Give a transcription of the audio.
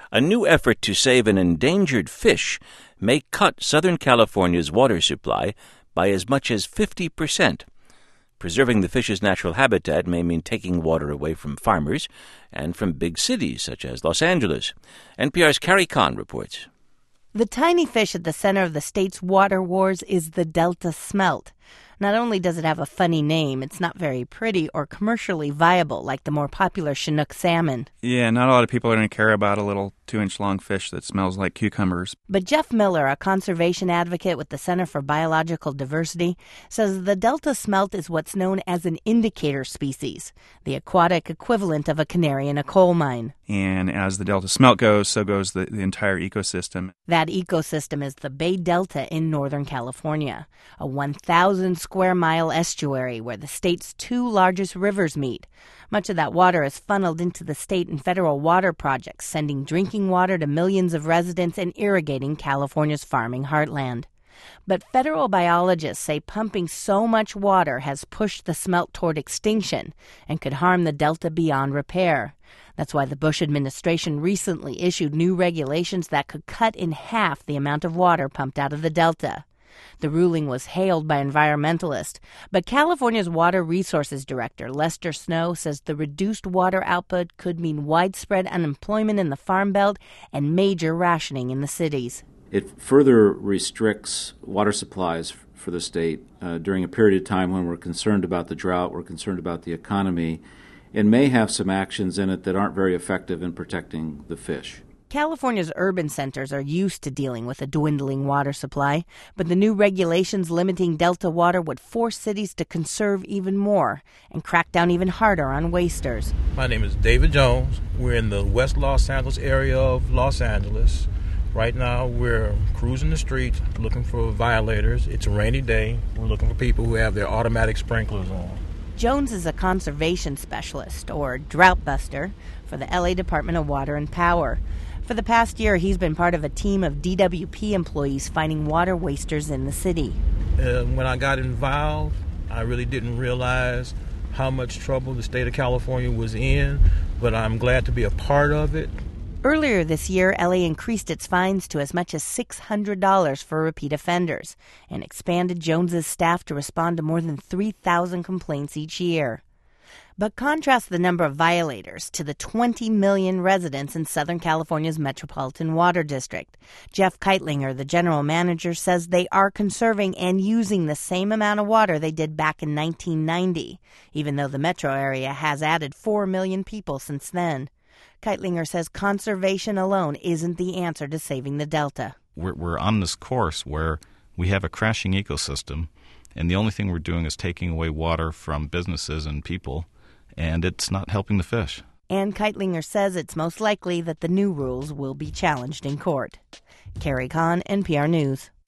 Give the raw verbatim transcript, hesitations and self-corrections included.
A new effort to save an endangered fish may cut Southern California's water supply by as much as fifty percent. Preserving the fish's natural habitat may mean taking water away from farmers and from big cities such as Los Angeles. N P R's Carrie Kahn reports. The tiny fish at the center of the state's water wars is the Delta smelt. Not only does it have a funny name, it's not very pretty or commercially viable like the more popular Chinook salmon. Yeah, not a lot of people are going to care about a little two-inch long fish that smells like cucumbers. But Jeff Miller, a conservation advocate with the Center for Biological Diversity, says the Delta smelt is what's known as an indicator species, the aquatic equivalent of a canary in a coal mine. And as the Delta smelt goes, so goes the, the entire ecosystem. That ecosystem is the Bay Delta in Northern California, a one thousand square mile estuary where the state's two largest rivers meet. Much of that water is funneled into the state and federal water projects, sending drinking water to millions of residents and irrigating California's farming heartland. But federal biologists say pumping so much water has pushed the smelt toward extinction and could harm the Delta beyond repair. That's why the Bush administration recently issued new regulations that could cut in half the amount of water pumped out of the Delta. The ruling was hailed by environmentalists, but California's Water Resources Director Lester Snow says the reduced water output could mean widespread unemployment in the Farm Belt and major rationing in the cities. It further restricts water supplies for the state uh, during a period of time when we're concerned about the drought, we're concerned about the economy, and may have some actions in it that aren't very effective in protecting the fish. California's urban centers are used to dealing with a dwindling water supply, but the new regulations limiting Delta water would force cities to conserve even more and crack down even harder on wasters. My name is David Jones. We're in the West Los Angeles area of Los Angeles. Right now, we're cruising the streets looking for violators. It's a rainy day. We're looking for people who have their automatic sprinklers on. Jones is a conservation specialist, or drought buster, for the L A Department of Water and Power. For the past year, he's been part of a team of D W P employees finding water wasters in the city. Uh, when I got involved, I really didn't realize how much trouble the state of California was in, but I'm glad to be a part of it. Earlier this year, L A increased its fines to as much as six hundred dollars for repeat offenders and expanded Jones's staff to respond to more than three thousand complaints each year. But contrast the number of violators to the twenty million residents in Southern California's Metropolitan Water District. Jeff Keitlinger, the general manager, says they are conserving and using the same amount of water they did back in nineteen ninety, even though the metro area has added four million people since then. Keitlinger says conservation alone isn't the answer to saving the Delta. We're, we're on this course where we have a crashing ecosystem, and the only thing we're doing is taking away water from businesses and people, and it's not helping the fish. And Keitlinger says it's most likely that the new rules will be challenged in court. Carrie Kahn, N P R News.